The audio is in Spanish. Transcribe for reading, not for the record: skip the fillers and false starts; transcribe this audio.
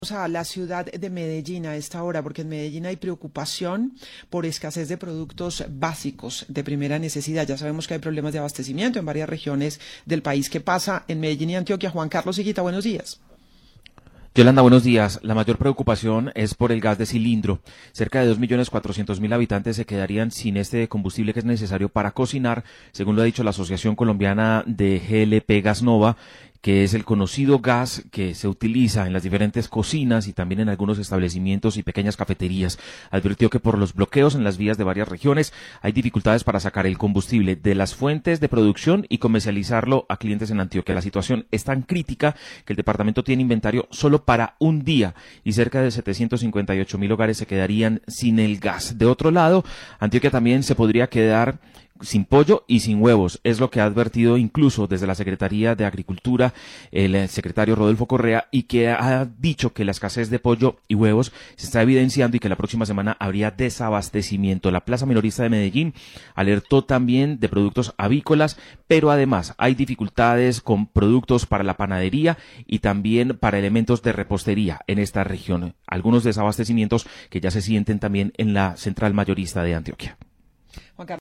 A la ciudad de Medellín a esta hora, porque en Medellín hay preocupación por escasez de productos básicos de primera necesidad. Ya sabemos que hay problemas de abastecimiento en varias regiones del país. ¿Qué pasa en Medellín y Antioquia? Juan Carlos Higuita, buenos días. Yolanda, buenos días. La mayor preocupación es por el gas de cilindro. Cerca de 2.400.000 habitantes se quedarían sin este combustible que es necesario para cocinar, según lo ha dicho la Asociación Colombiana de GLP Gasnova, que es el conocido gas que se utiliza en las diferentes cocinas y también en algunos establecimientos y pequeñas cafeterías. Advirtió que por los bloqueos en las vías de varias regiones hay dificultades para sacar el combustible de las fuentes de producción y comercializarlo a clientes en Antioquia. La situación es tan crítica que el departamento tiene inventario solo para un día y cerca de 758.000 hogares se quedarían sin el gas. De otro lado, Antioquia también se podría quedar sin pollo y sin huevos, es lo que ha advertido incluso desde la Secretaría de Agricultura el secretario Rodolfo Correa, y que ha dicho que la escasez de pollo y huevos se está evidenciando y que la próxima semana habría desabastecimiento. La Plaza Minorista de Medellín alertó también de productos avícolas, pero además hay dificultades con productos para la panadería y también para elementos de repostería en esta región. Algunos desabastecimientos que ya se sienten también en la central mayorista de Antioquia. Juan Carlos.